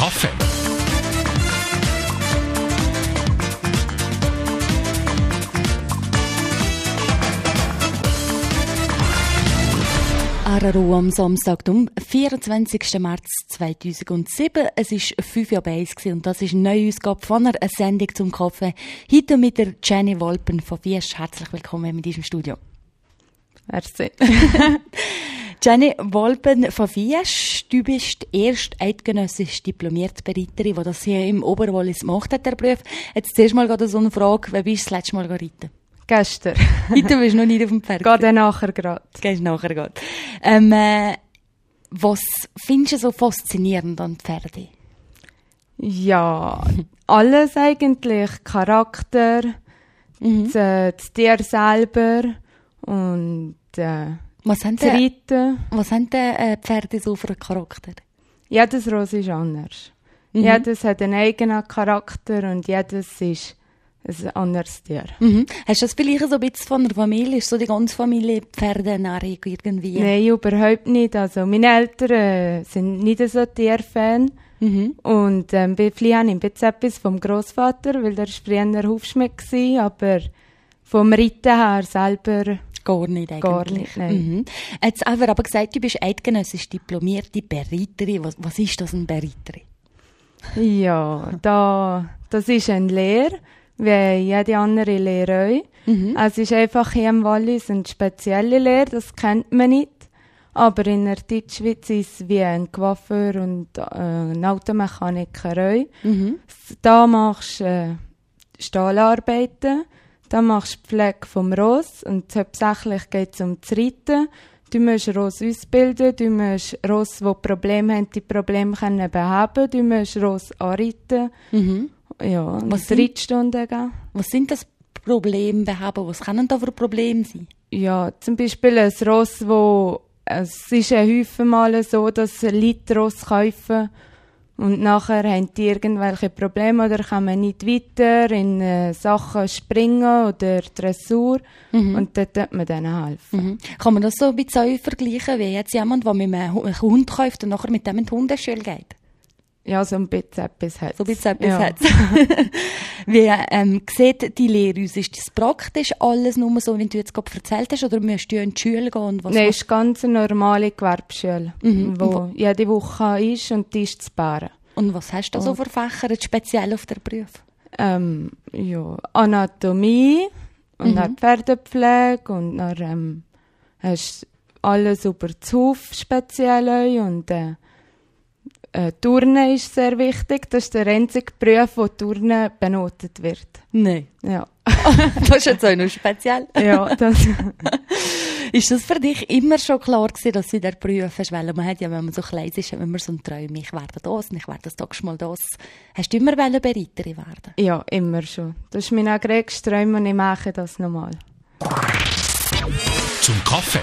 Kaffee. RRU am Samstag, am 24. März 2007. Es war 5:01 und das ist eine neue Ausgabe von einer Sendung zum Kaffee. Heute mit der Jenny Wolpen von Wiesch. Herzlich willkommen in diesem Studio. Merci. Jenny Wolpen von Wiesch, du bist die erste eidgenössisch diplomierte Bereiterin, die das hier im Oberwallis gemacht hat, der Beruf. Jetzt zuerst mal so eine Frage, wann bist du das letzte Mal reiten? Gestern. Heute bist du noch nicht auf dem Pferd. Geht dann nachher gerade. Gehst nachher gerade. Was findest du so faszinierend an Pferden? Ja, alles eigentlich. Charakter, das Tier selber und Was haben das Reiten. Was haben die Pferde so für einen Charakter? Jedes Ross ist anders. Jedes hat einen eigenen Charakter und jedes ist ein anderes Tier. Hast du das vielleicht so ein bisschen von der Familie? Ist so die ganze Familie Pferdenährung irgendwie? Nein, überhaupt nicht. Also meine Eltern sind nicht so Tierfan. Und vielleicht habe ich ein bisschen etwas vom Grossvater, weil der war früher Hufschmied, aber vom Reiten her selber gar nicht eigentlich. Gar nicht, nein. Jetzt haben wir aber gesagt, du bist eidgenössisch diplomierte Bereiterin. Was ist das, eine Bereiterin? Ja, das ist eine Lehre, wie jede andere Lehre auch. Es ist einfach hier im Wallis eine spezielle Lehre, das kennt man nicht. Aber in der Deutschschweiz ist es wie ein Coiffeur und ein Automechaniker auch. Da machst du Stahlarbeiten, da machst du Pflege vom Ross und hauptsächlich geht es um das Reiten. Du musst Ross ausbilden, du musst Ross, die Probleme haben, die Probleme können beheben, du musst Ross anreiten. Ja, und Reitstunden geben. Was sind das Probleme beheben? Was können da für Probleme sein? Ja, zum Beispiel ein Ross, es ist ja häufig mal so, dass Leute Ross kaufen und nachher haben die irgendwelche Probleme oder kommen nicht weiter in Sachen Springen oder Dressur und dort tut man denen helfen. Kann man das so ein bisschen vergleichen, wie jetzt jemand, der mit einem Hund kauft und nachher mit dem in die Hundeschule geht? Ja, so ein bisschen etwas hat es. So ein bisschen etwas hat es. Wie sieht die Lehre aus? Ist das praktisch alles nur so, wie du jetzt gerade erzählt hast, oder musst du in die Schule gehen? Und Nein, es ist ganz eine normale Gewerbeschule, wo jede Woche ist und die ist zu Bären. Und was hast du so für Fächer jetzt speziell auf der Beruf? Ja, Anatomie und dann Pferdepflege und dann hast du alles über den Hof speziell und Turnen ist sehr wichtig. Das ist der einzige Beruf, wo Turnen benotet wird. Nein. Ja. Das ist jetzt auch noch speziell. Ja, das. Ist das für dich immer schon klar gewesen, dass du den Beruf hast? Weil man hat ja, wenn man so klein ist, immer so einen Traum, ich werde das und ich werde das Tag mal das. Hast du immer Bereiterin werden? Ja, immer schon. Das ist mein größter Traum und ich mache das nochmal. Zum Kaffee.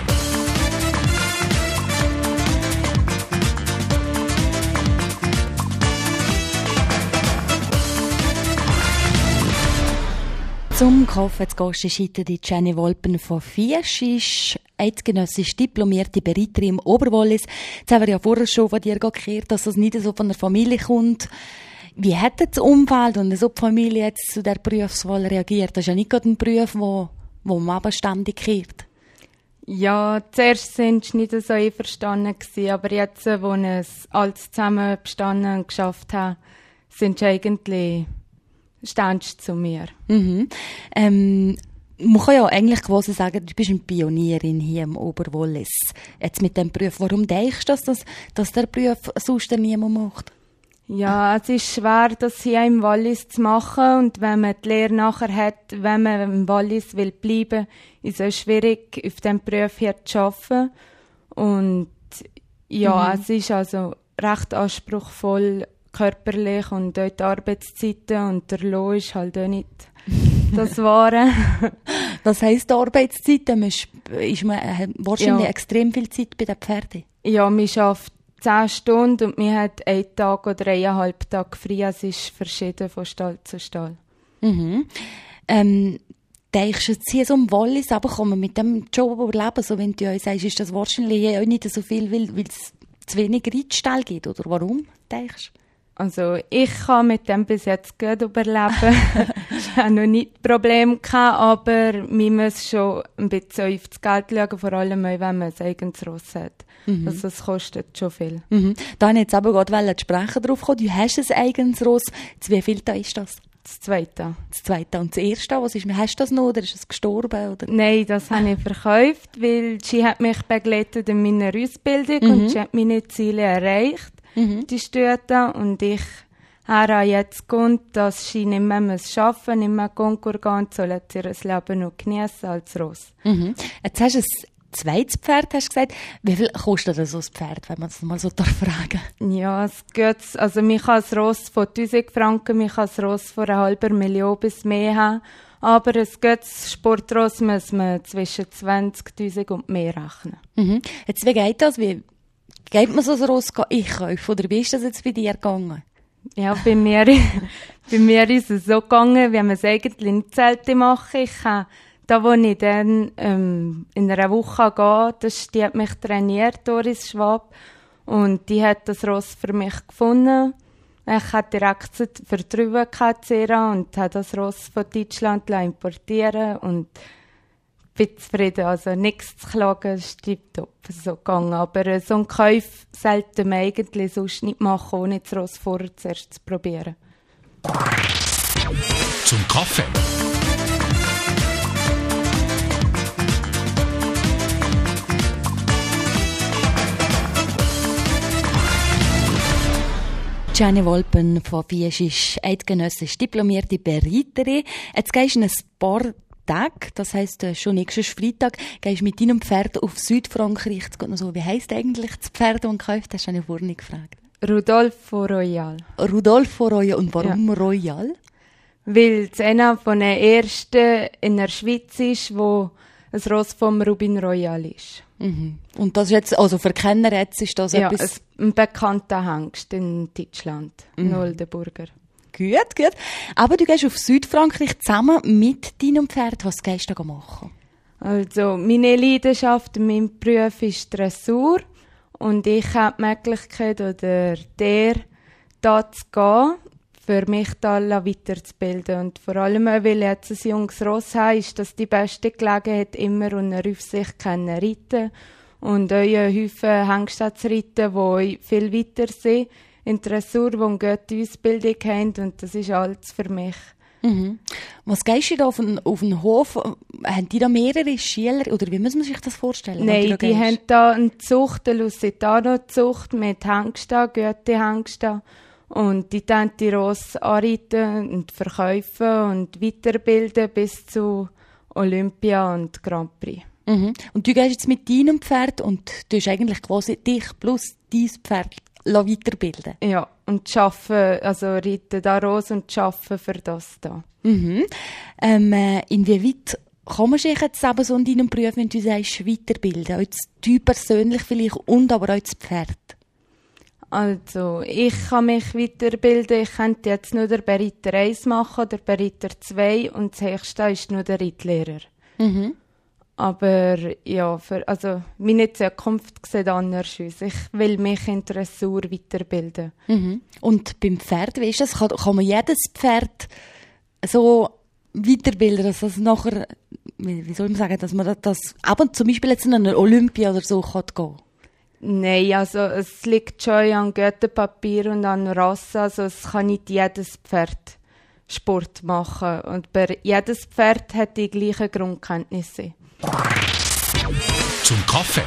Zum Kaffee zu Gast ist heute die Jenny Wolpen von Wiesch, ist eidgenössisch diplomierte Bereiterin im Oberwallis. Jetzt haben wir ja vorher schon von dir gehört, dass das nicht so von der Familie kommt. Wie hat das Umfeld und so die Familie jetzt zu der Berufswahl reagiert? Das ist ja nicht gerade ein Beruf, wo man aber ständig kehrt. Ja, zuerst waren sie nicht so einverstanden gewesen, aber jetzt, wo wir es alles zusammen bestanden und geschafft haben, sind sie eigentlich stehst zu mir. Man kann ja eigentlich quasi sagen, du bist eine Pionierin hier im Oberwallis. Jetzt mit dem Beruf. Warum denkst du, dass der Beruf sonst niemand macht? Ja, es ist schwer, das hier im Wallis zu machen. Und wenn man die Lehre nachher hat, wenn man im Wallis will bleiben, ist es auch schwierig, auf diesem Beruf hier zu arbeiten. Und ja, es ist also recht anspruchsvoll, körperlich und dort die Arbeitszeiten und der Lohn ist halt auch nicht das Wahre. Das heisst, die Arbeitszeiten ist man wahrscheinlich extrem viel Zeit bei den Pferden. Ja, man arbeitet 10 Stunden und man hat einen Tag oder 1,5 Tage frei. Es ist verschieden von Stall zu Stall. Denkst du jetzt hier so im Wallis, aber kann man mit dem Job überleben? So, wenn du uns sagst, ist das wahrscheinlich auch nicht so viel, weil es zu wenig Reitställe gibt, oder warum, denkst du? Also ich kann mit dem bis jetzt gut überleben. Ich habe noch nicht Probleme gehabt, aber man muss schon ein bisschen auf das Geld schauen, vor allem wenn man ein eigenes Ross hat. Also es kostet schon viel. Da wollte ich jetzt aber gerade zu sprechen drauf kommen. Du hast ein eigenes Ross. Wie viel da ist das? Das Zweite. Das Zweite. Und das Erste, was ist? Hast du das noch oder ist es gestorben? Oder? Nein, das habe ich verkauft, weil sie hat mich begleitet in meiner Ausbildung und sie hat meine Ziele erreicht, die Stüte. Und ich habe jetzt gefunden, dass sie nicht mehr arbeiten muss, nicht mehr Konkurs gehen, soll ihr Leben noch genießen als Ross. Jetzt hast du ein zweites Pferd, hast du gesagt. Wie viel kostet das so ein Pferd, wenn man das mal so fragen darf? Ja, es geht, also man kann ein Ross von 1000 Franken, man kann ein Ross von 500.000 bis mehr haben. Aber ein gutes Sportross muss man zwischen 20'000 und mehr rechnen. Jetzt, wie geht das? Wie geht man so ein Ross einkaufen? Oder wie ist das jetzt bei dir gegangen? Ja, bei mir ist es so gegangen, wie man es eigentlich in Zelte machen. Ich habe da, wo ich dann in einer Woche gehe, die hat mich trainiert, Doris Schwab. Und die hat das Ross für mich gefunden. Ich hatte direkt Vertrauen zu ihr und habe das Ross von Deutschland importieren und bin zufrieden. Also nichts zu klagen, es ist tipptopp so gegangen. Aber so einen Kauf sollte man eigentlich sonst nicht machen, ohne das Ross vorher zuerst zu probieren. Zum Kaffee. Gianni Wolpen von Fiesch ist eidgenössisch diplomierte Bereiterin. Jetzt gehst du in ein paar Tage, das heisst schon nächsten Freitag, gehst mit deinem Pferd auf Südfrankreich. Jetzt geht noch so, wie heisst eigentlich das Pferd, das du gekauft hast? Das habe ich vorhin nicht gefragt. Rodolfo Royal. Rodolfo Royal. Und warum Royal? Weil es einer von den ersten in der Schweiz ist, wo ein Ross vom Rubin Royal ist. Und das ist jetzt, also für Kenner jetzt ist das ja, etwas... ein bekannter Hengst in Deutschland, ein Oldenburger. Gut. Aber du gehst auf Südfrankreich zusammen mit deinem Pferd. Was gehst du da machen? Also, meine Leidenschaft, mein Beruf ist Dressur. Und ich habe die Möglichkeit, oder da zu gehen, für mich da weiterzubilden. Und vor allem, weil ich jetzt ein junges Ross habe, ist das die beste Gelegenheit, immer unter Aufsicht reiten und euren Haufen Hengste zu reiten, die viel weiter sind, in Dressur, die eine gute Ausbildung haben. Und das ist alles für mich. Was gehst du da auf den Hof? Haben die da mehrere Schüler? Oder wie muss man sich das vorstellen? Nein, die haben da eine Zucht, eine Lusitano-Zucht mit Hengsten, gute Hengsten. Und die dann die Ross anreiten und verkaufen und weiterbilden bis zu Olympia und Grand Prix. Und du gehst jetzt mit deinem Pferd und du hast eigentlich quasi dich plus dein Pferd weiterbilden. Ja, und arbeiten, also reiten da Ross und arbeiten für das da. Inwieweit kann man sich jetzt eben so in deinem Beruf, wenn du sagst, weiterbilden? Auch jetzt du persönlich vielleicht und aber auch das Pferd? Also, ich kann mich weiterbilden. Ich könnte jetzt nur der Bereiter 1 machen, der Bereiter 2 und das höchste ist nur der Reitlehrer. Aber ja, meine Zukunft sieht anders aus. Ich will mich in Dressur weiterbilden. Und beim Pferd, wie ist das? Kann man jedes Pferd so weiterbilden, dass das nachher, wie soll man sagen, dass man das aber zum Beispiel jetzt in einer Olympia oder so kann gehen? Nein, also es liegt schon an Götterpapier und an Rasse. Also es kann nicht jedes Pferd Sport machen. Und jedes Pferd hat die gleichen Grundkenntnisse. Zum Kaffee.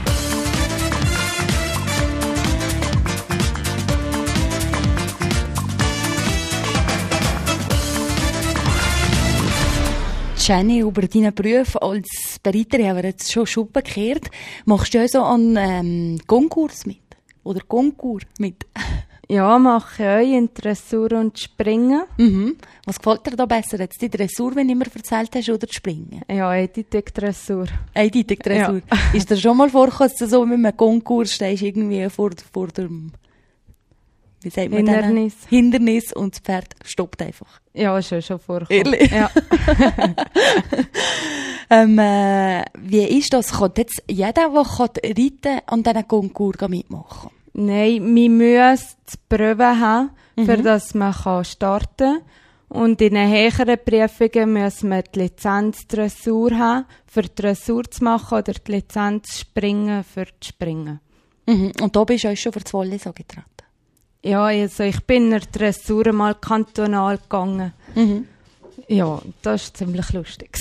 Jenny, über deinen Beruf als Bereiterin haben wir jetzt schon Schuppen gekehrt. Machst du so an Konkurs mit? Oder Konkurs mit? Ja, mache ich auch in Dressur und Springen. Was gefällt dir da besser? Jetzt die Dressur, wenn du immer erzählt hast, oder das Springen? Ja, eindeutig Dressur. Eindeutig Dressur. Ja. Ist dir schon mal vorgekommen, dass du so mit einem Konkurs stehst, irgendwie vor dem wie sagt man Hindernis und das Pferd stoppt einfach? Ja, schon vorgekommen. Ehrlich? Ja. Wie ist das? Kann jetzt jeder, der reiten kann, an diesen Konkurs mitmachen? Nein, wir müssen die Prüfe haben, für dass man starten kann. Und in den höheren Prüfungen müssen wir die Lizenz Dressur haben, für die Dressur zu machen, oder die Lizenz Springen für das Springen. Und da bist du auch schon für das Wallis angetreten? Ja, also ich bin in der Dressur mal kantonal gegangen. Ja, das war ziemlich lustig.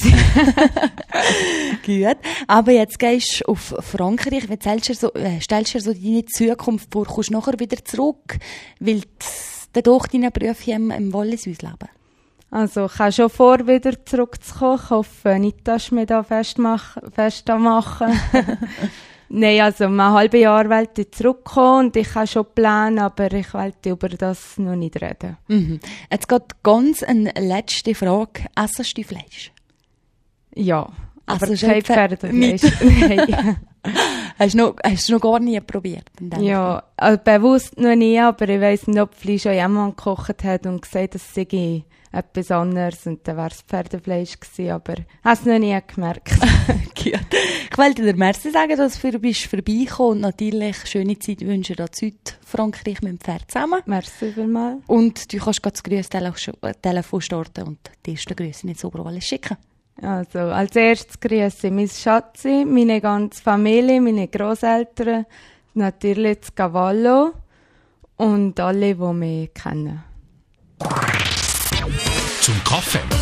Gut. Aber jetzt gehst du auf Frankreich. Wie stellst du dir so deine Zukunft vor? Kommst du nachher wieder zurück? Willst du durch deine Berufe im Wallis ausleben? Also ich habe schon vor, wieder zurückzukommen. Ich hoffe nicht, dass ich mich da festmachen. Nein, also in einem halben Jahr wollte ich zurückkommen und ich habe schon Pläne, aber ich wollte über das noch nicht reden. Jetzt geht ganz eine letzte Frage. Essest du Fleisch? Ja, aber Also kein Pferdefleisch. Nein. Hast du noch gar nie probiert? Ja, also bewusst noch nie, aber ich weiss nicht, ob Fleisch auch jemand gekocht hat und gesagt, es sei etwas anderes und dann wäre es Pferdefleisch gewesen, aber ich habe es noch nie gemerkt. Gut. Ich wollte dir merci sagen, dass du vorbeigekommen und natürlich schöne Zeit wünschen in Südfrankreich mit dem Pferd zusammen. Merci vielmals. Und du kannst das Grüßtelefon starten und die ersten Grüße ins Oberwallis schicken. Also, als erstes grüße ich mein Schatzi, meine ganze Familie, meine Grosseltern, natürlich das Cavallo und alle, die mich kennen. Zum Kaffee.